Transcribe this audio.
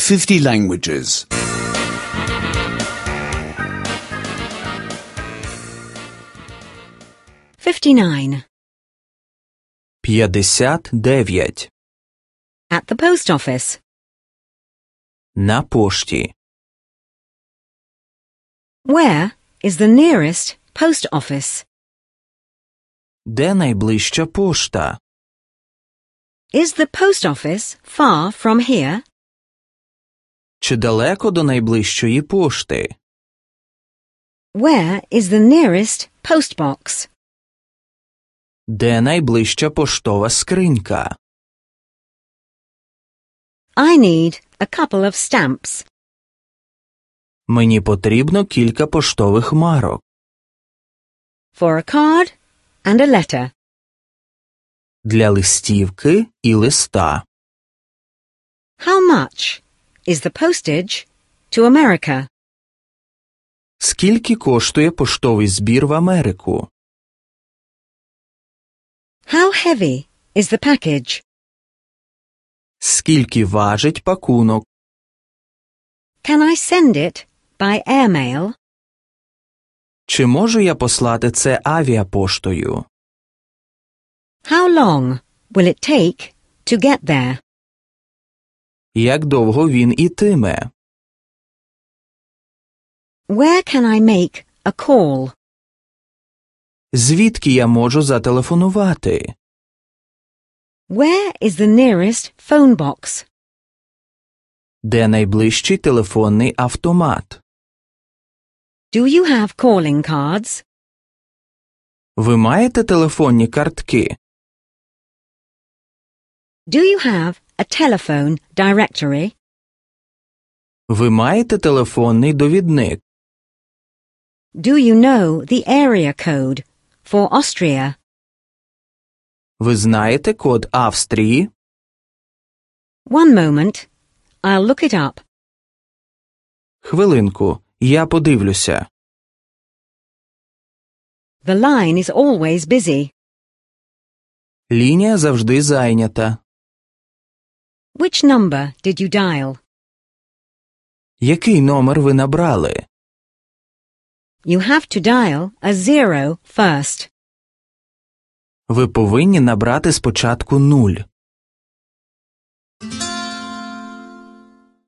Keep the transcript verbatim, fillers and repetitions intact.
fifty languages. fifty-nine. п'ятдесят дев'ять. At the post office. На пошті. Where is the nearest post office? Де найближча пошта? Is the post office far from here? Чи далеко до найближчої пошти? Where is the nearest post box? Де найближча поштова скринька? I need a couple of stamps. Мені потрібно кілька поштових марок. For a card and a letter. Для листівки і листа. How much is the postage to America? Скільки коштує поштовий збір в Америку? How heavy is the package? Скільки важить пакунок? Can I send it by airmail? Чи можу я послати це авіапоштою? How long will it take to get there? Як довго він ітиме? Where can I make a call? Звідки я можу зателефонувати? Where is the nearest phone box? Де найближчий телефонний автомат? Do you have calling cards? Ви маєте телефонні картки? Do you have a telephone directory? Ви маєте телефонний довідник? Do you know the area code for Austria? Ви знаєте код Австрії? One moment. I'll look it up. Хвилинку, я подивлюся. The line is always busy. Лінія завжди зайнята. Which number did you dial? Який номер ви набрали? You have to dial a zero first. Ви повинні набрати спочатку нуль.